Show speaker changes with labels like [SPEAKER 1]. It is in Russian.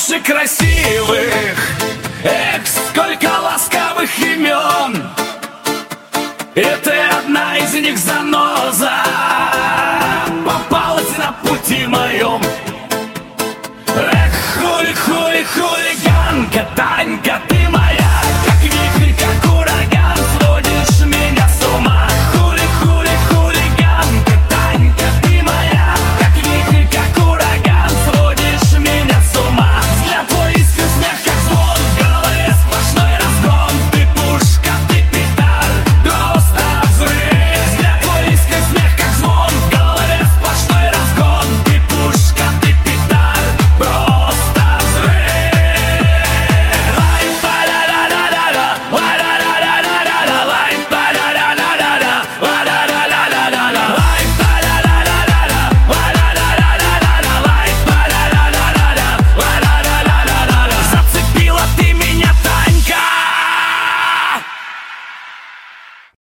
[SPEAKER 1] девушек красивых, эх, сколько ласковых имен, и ты одна из них, заноза, попалась на пути моем. Эх, хулиганка, Танька, ты